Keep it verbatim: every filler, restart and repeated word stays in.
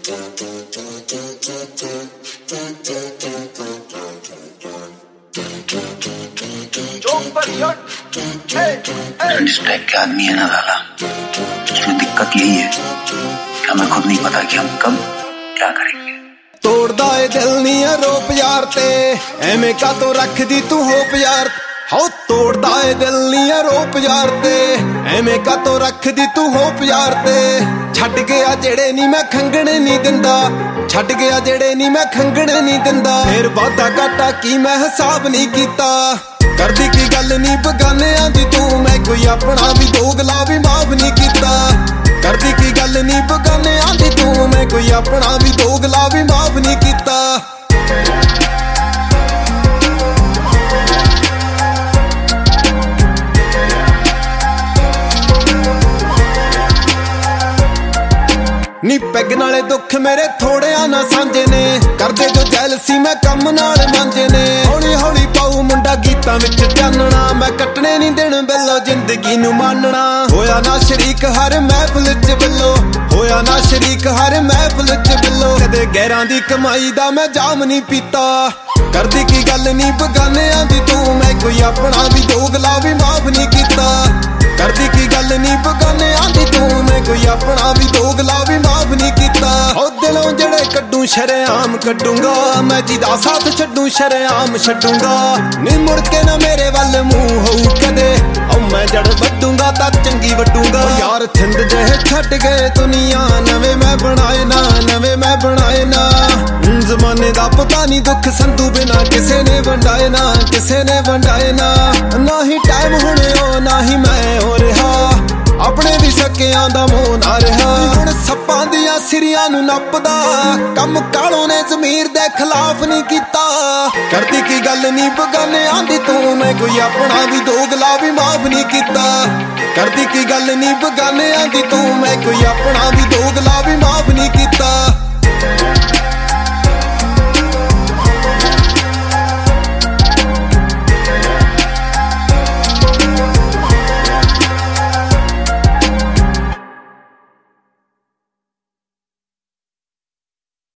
जिस टाइप के आदमी है ना लाला, उसमें दिक्कत यही है कि हमें खुद नहीं पता कि हम कब क्या करेंगे। तोड़दा ए दिल नी आरोप यार ते, एवें का तो रख दी तू होप यार। हो तोड़दा ए दिल नी आरोप यार ते, एवें का तो रख दी तू होप यार ते। छड्ड गया जेड़े नी मैं खंगणे नहीं दिंदा, छड्ड गया जेड़े नी मैं खंगणे नहीं दिंदा। फिर वादा घाटा की मैं हिसाब नहीं कीता, करदी की गल नी बगानियां दी तू, मैं कोई अपना भी दोगला भी माफ नहीं कीता। करदी की गल नी बगानियां दी तू, मैं कोई अपना भी दोगला भी माफ नहीं कीता। नी पैग नाले दुख मेरे थोड़े ना सांझे ने, करदे जो जैलसी मैं कम नाल मांझे ने। हौली हौली पाऊ मुंडा गीतां विच चानना, मैं कटने नहीं देण बिल्लो जिंदगी नू मानना। होया ना शरीक हर महफिल च बिल्लो, होया ना शरीक हर महफिल च बिल्लो। कदे गैरां दी कमाई दा मैं जाम नहीं पीता, करदी की गल नी बगानियां दी तू, मैं कोई अपना भी दोगला भी माफ नहीं कीता। करदी की गल नी बगानियां दी तू, मैं कोई अपना भी दोगला भी माफ नहीं कीता। ओ दिलों जड़े कड्डू शरेआम कड्डूंगा, मैं जिदा साथ छड्डू शरेआम छड्डूंगा। नी मुड़ के ना मेरे वल मुंह होऊ कदे, ओ मैं जड़ वड्डूंगा तां चंगी वड्डूंगा। यार थिंद जेहे छड्ड गए दुनिया, नवे मैं बनाए ना, नवे मैं बनाए ना। जमाने दा पता नहीं दुख संधू बिना किसे ने वंडाए ना, किसे ने वंडाए ना। ना ही टाइम हुणे ओ ना ही मैं हो रहा, अपने भी सकियां दा मोह ना रहा। हुण सप्पां दियां सिरियां नू नपदा, कम कालों ने ज़मीर दे खिलाफ नहीं कीता। करदी की गल नी बगानियां दी तू, मैं कोई अपना भी दोगला भी माफ नहीं कीता। करदी की गल नी बगानियां दी तू, मैं कोई अपना भी दोगला